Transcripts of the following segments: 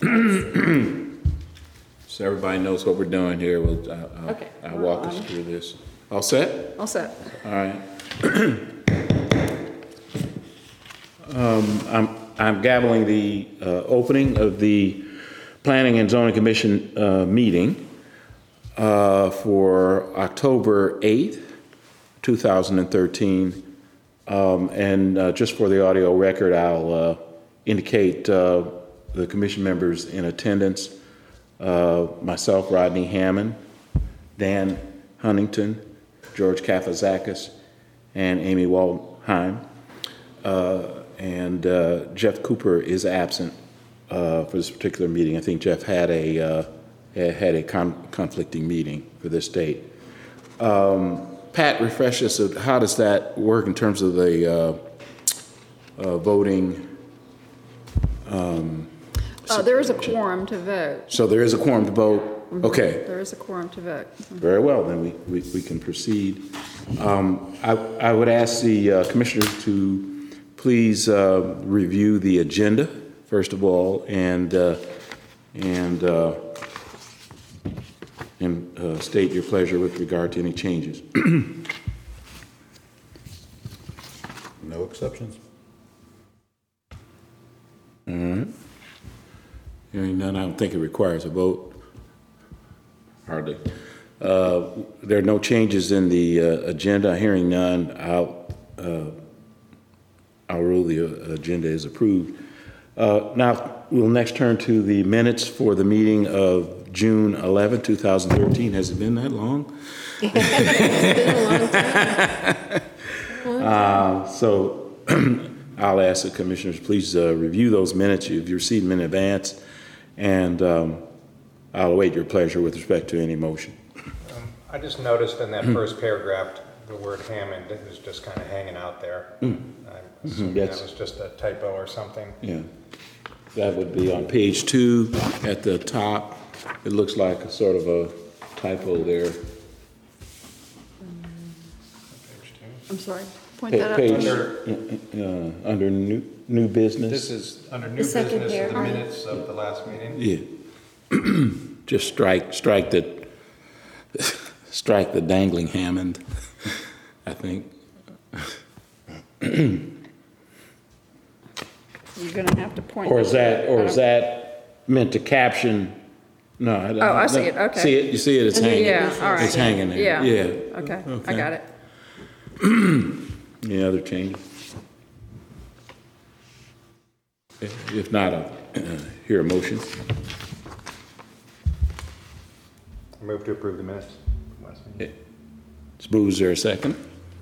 So everybody knows what we're doing here. Okay. I'll walk us through this. All set? All set. All right. I'm gaveling the opening of the Planning and Zoning Commission meeting for October 8th, 2013. And just for the audio record, I'll indicate the commission members in attendance. Myself, Rodney Hammond, Dan Huntington, George Kafazakis, and Amy Waldheim. And Jeff Cooper is absent for this particular meeting. I think Jeff had a conflicting meeting for this date. Pat, refresh us. How does that work in terms of the voting? There is a quorum to vote. So there is a quorum to vote? Mm-hmm. Okay. There is a quorum to vote. Very well, then we can proceed. I would ask the commissioners to please review the agenda, first of all, and state your pleasure with regard to any changes. No exceptions? All right. Hearing none, I don't think it requires a vote. Hardly. There are no changes in the agenda. Hearing none, I'll rule the agenda is approved. Now, we'll next turn to the minutes for the meeting of June 11, 2013. Has it been that long? It's been a long time. So I'll ask the commissioners, please review those minutes. You've received them in advance, and I'll await your pleasure with respect to any motion. I just noticed in that first paragraph, the word Hammond was just kind of hanging out there. I assume that was just a typo or something. Yeah, that would be on page 2 at the top. It looks like a sort of a typo there. I'm sorry. Point that out. Page under new business. This is under new The second business of the paragraph. minutes of the last meeting. Yeah. Just strike the dangling Hammond, I think. You're going to have to point. Or is that meant to caption? No, I don't. Oh, I see it. Okay. See it? You see it? It's hanging. Yeah, all right. It's hanging there. Yeah. Yeah. Okay, I Okay. got it. Any other changes? If not, I'll hear a motion. I move to approve the minutes from last meeting. It's moved. Is there a second?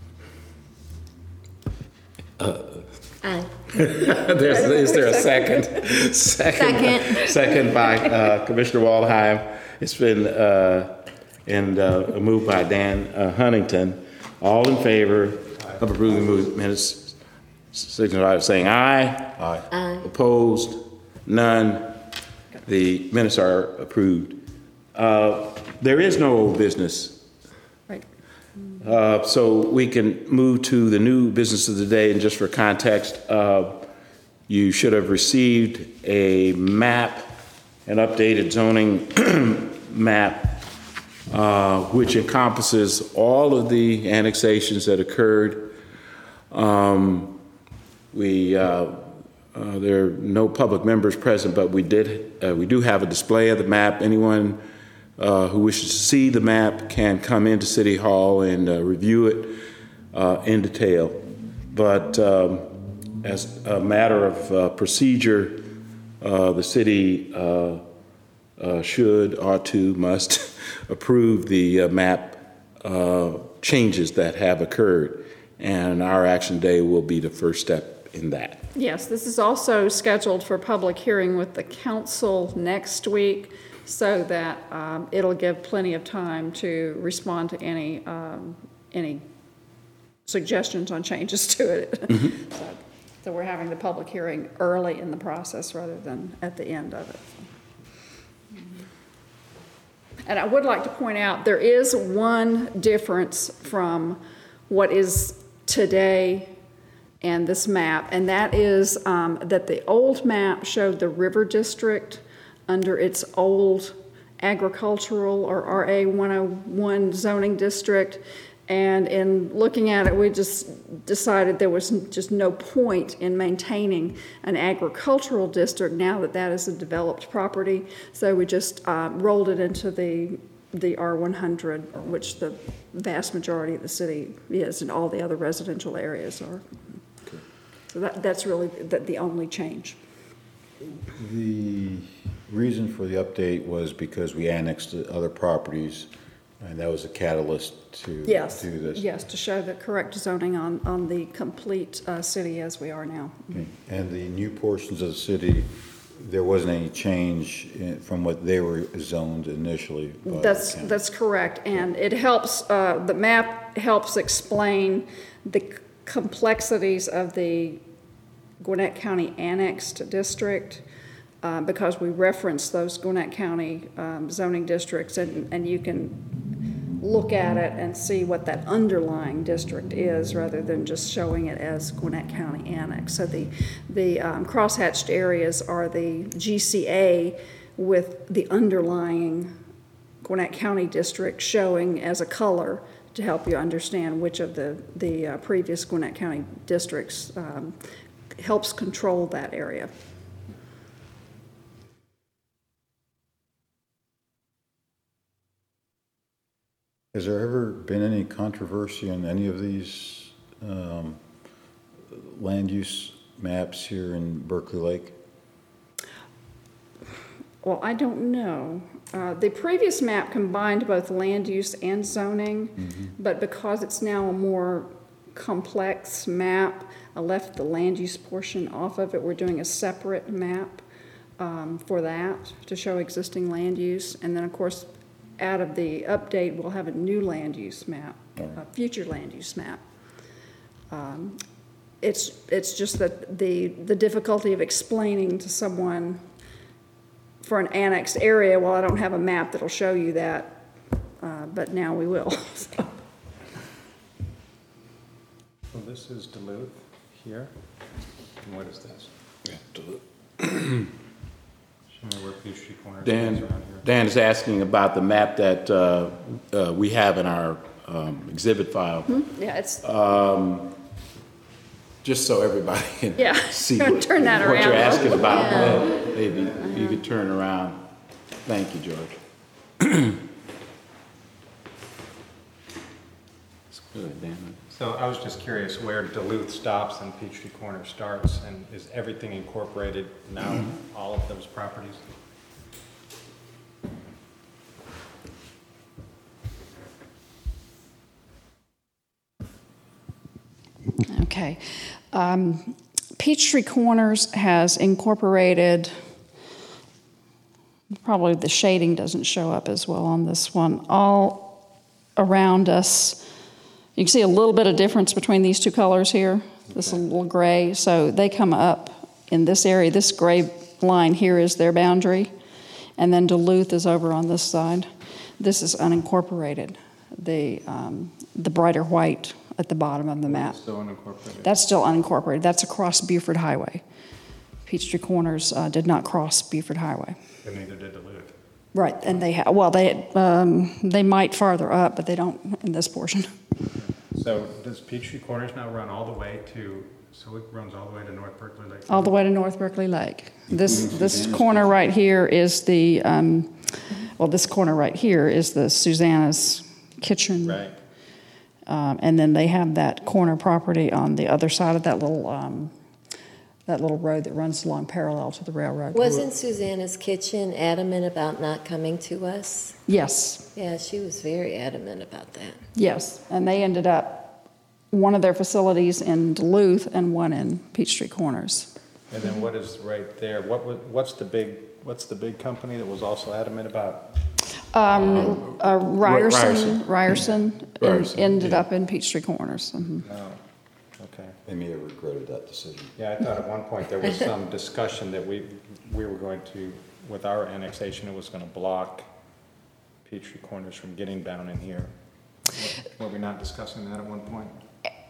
Aye. Is there a second? Second by Commissioner Waldheim. It's been moved by Dan Huntington. All in favor of approving the minutes, signify by saying aye. Aye. Aye. Opposed? None. The minutes are approved. There is no old business. Right. So we can move to the new business of the day. And just for context, you should have received a map, an updated zoning map, which encompasses all of the annexations that occurred. There are no public members present, but we do have a display of the map. Anyone who wishes to see the map can come into City Hall and review it in detail. But as a matter of procedure, the city must approve the map changes that have occurred. And our action day will be the first step in that. Yes, this is also scheduled for public hearing with the council next week, so that it'll give plenty of time to respond to any suggestions on changes to it. Mm-hmm. So we're having the public hearing early in the process rather than at the end of it. And I would like to point out, there is one difference from what is today and this map, and that is that the old map showed the river district under its old agricultural or RA 101 zoning district. And in looking at it, we just decided there was just no point in maintaining an agricultural district now that that is a developed property. So we just rolled it into the R100, which the vast majority of the city is, and all the other residential areas are. Okay. So that's really the only change. The reason for the update was because we annexed the other properties, and that was a catalyst to do this. Yes, to show the correct zoning on the complete city as we are now. Okay. And the new portions of the city, there wasn't any change from what they were zoned initially. By the county. That's correct, and it helps, the map helps explain the complexities of the Gwinnett County annexed district, because we reference those Gwinnett County zoning districts, and you can look at it and see what that underlying district is rather than just showing it as Gwinnett County Annex. So the crosshatched areas are the GCA with the underlying Gwinnett County district showing as a color to help you understand which of the previous Gwinnett County districts helps control that area. Has there ever been any controversy on any of these land use maps here in Berkeley Lake? Well, I don't know. The previous map combined both land use and zoning, but because it's now a more complex map, I left the land use portion off of it. We're doing a separate map for that to show existing land use. And then, of course, out of the update, we'll have a new land use map, a future land use map. It's just that the difficulty of explaining to someone for an annexed area, well, I don't have a map that'll show you that, but now we will. So this is Duluth here, and what is this? Yeah, Duluth. Show me where Peachtree Corners is around here. Dan is asking about the map that we have in our exhibit file. Yeah, it's Just so everybody can see what turn that what you're around. asking about. Maybe you could turn around. Thank you, George. It's good, Dan. So I was just curious where Duluth stops and Peachtree Corner starts, and is everything incorporated now, all of those properties? Okay. Peachtree Corners has incorporated, probably the shading doesn't show up as well on this one, all around us. You can see a little bit of difference between these two colors here, this little gray. So they come up in this area. This gray line here is their boundary, and then Duluth is over on this side. This is unincorporated, the brighter white at the bottom of the map. Still unincorporated? That's still unincorporated. That's across Buford Highway. Peachtree Corners did not cross Buford Highway. And neither did Duluth. Right, and they might farther up, but they don't in this portion. So does Peachtree Corners now run all the way to, so it runs all the way to North Berkeley Lake? All the way to North Berkeley Lake. This corner right here is the, this corner right here is the Susanna's Kitchen. Right. And then they have that corner property on the other side of that little road that runs along parallel to the railroad. Wasn't Susanna's Kitchen adamant about not coming to us? Yes, Yeah, she was very adamant about that. yes. And they ended up, one of their facilities in Duluth and one in Peachtree Corners. And then what is right there? What's the big company that was also adamant about? Ryerson ended up in Peachtree Corners. Mhm. No. Okay. They may have regretted that decision. Yeah, I thought at one point there was some discussion that we were going to, with our annexation, it was going to block Peachtree Corners from getting down in here. Were we not discussing that at one point?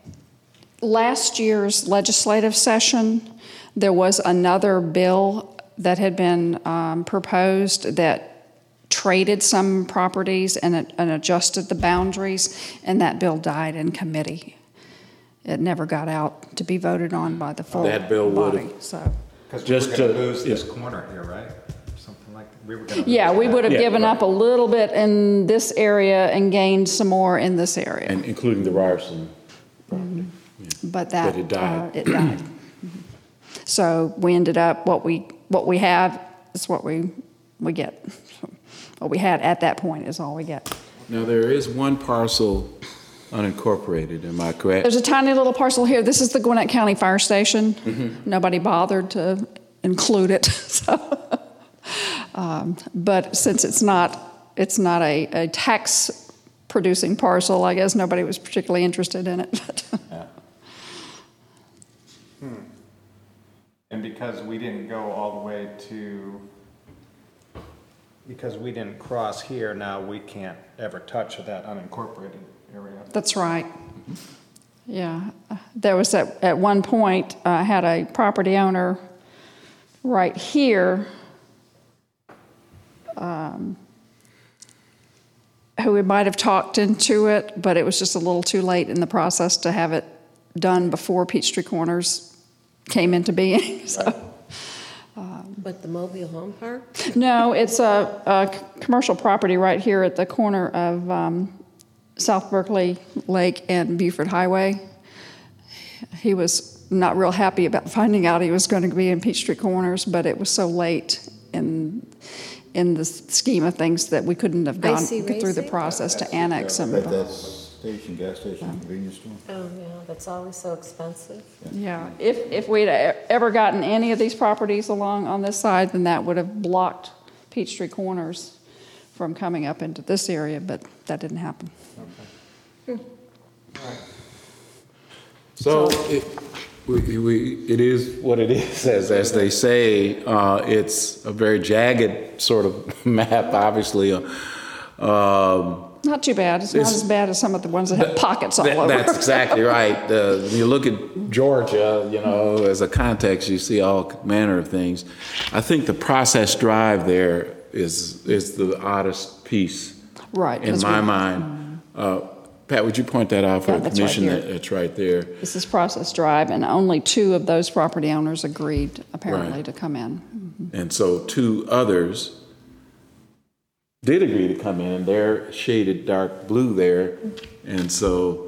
Last year's legislative session, there was another bill that had been proposed that traded some properties and adjusted the boundaries, and that bill died in committee. It never got out to be voted on by the full That bill body, would've- so. Because we Just were gonna to- lose this yeah. corner here, right? Something like, we were gonna. Yeah, lose we that. would have Yeah, given right. up a little bit in this area and gained some more in this area. And including the Ryerson property. But that, But it died. it died. So we ended up, what we have is what we get. What we had at that point is all we get. Now, there is one parcel unincorporated, am I correct? There's a tiny little parcel here. This is the Gwinnett County Fire Station. Mm-hmm. Nobody bothered to include it, so. But since it's not a tax-producing parcel, I guess nobody was particularly interested in it. And because we didn't go all the way to, because we didn't cross here, now we can't ever touch that unincorporated area. That's right. Yeah. There was at one point, I had a property owner right here who we might have talked into it, but it was just a little too late in the process to have it done before Peachtree Corners came into being. So. But the mobile home park? No, it's a commercial property right here at the corner of South Berkeley Lake and Buford Highway. He was not real happy about finding out he was going to be in Peachtree Corners, but it was so late in the scheme of things that we couldn't have gone Icy through the Racing? process to annex them. That gas station, convenience store? Oh, yeah, that's always so expensive. Yeah, if we'd ever gotten any of these properties along on this side, then that would have blocked Peachtree Corners from coming up into this area, but that didn't happen. So it is what it is, as they say. It's a very jagged sort of map, obviously. Not too bad. It's not as bad as some of the ones that have pockets all over. That's exactly right. When you look at Georgia, as a context, you see all manner of things. I think the process drive there is the oddest piece, Right. in 'cause my we- mind. Pat, would you point that out for Yeah, the that's right commission? here. That's right there. This is Process Drive, and only 2 of those property owners agreed, apparently, Right. to come in. And so 2 others did agree to come in. They're shaded dark blue there. And so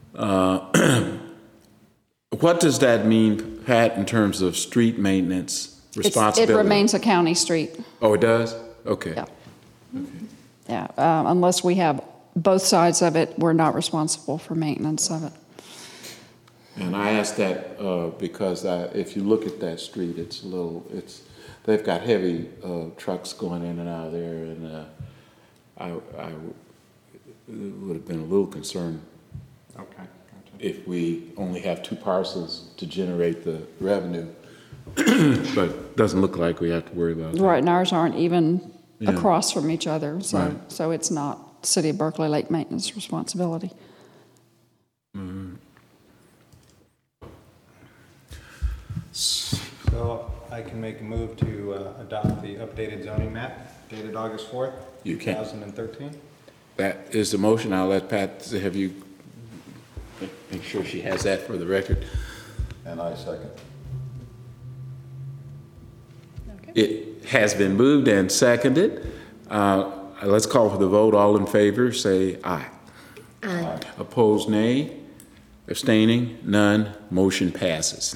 what does that mean, Pat, in terms of street maintenance It responsibility? remains a county street. Oh, it does? Okay. Yeah. Yeah, unless we have both sides of it, we're not responsible for maintenance of it. And I ask that because if you look at that street, they've got heavy trucks going in and out of there, and I would have been a little concerned Okay, gotcha. if we only have 2 parcels to generate the revenue. But it doesn't look like we have to worry about that. Right, and ours aren't even Yeah. across from each other, Right. so it's not City of Berkeley Lake maintenance responsibility. So I can make a move to adopt the updated zoning map dated August 4th, You can. 2013. That is the motion. I'll let Pat have you make sure she has that for the record. And I second. It has been moved and seconded. Let's call for the vote. All in favor, say aye. Aye. Opposed, nay. Abstaining, none. Motion passes.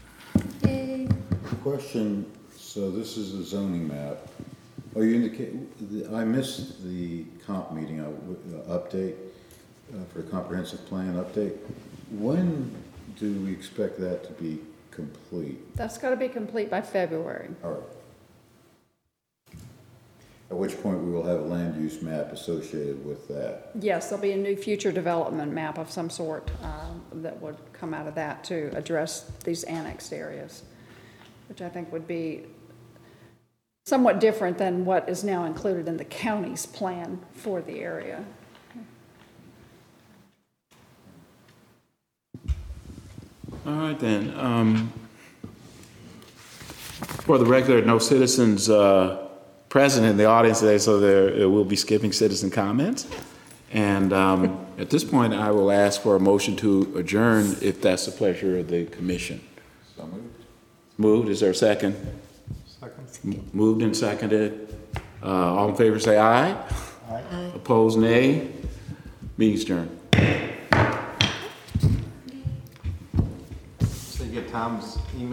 Question, so this is the zoning map. Oh, you indicate, I missed the comp meeting, update, for comprehensive plan update. When do we expect that to be complete? That's got to be complete by February. All right. At which point we will have a land use map associated with that. Yes, there'll be a new future development map of some sort that would come out of that to address these annexed areas, which I think would be somewhat different than what is now included in the county's plan for the area. All right, then. For the record, there are no citizens present in the audience today, so we'll be skipping citizen comments. And at this point, I will ask for a motion to adjourn if that's the pleasure of the commission. So moved. Moved, is there a second? Second. Moved and seconded. All in favor say aye. Aye. Opposed, nay. Meeting's adjourned. So you get Tom's email.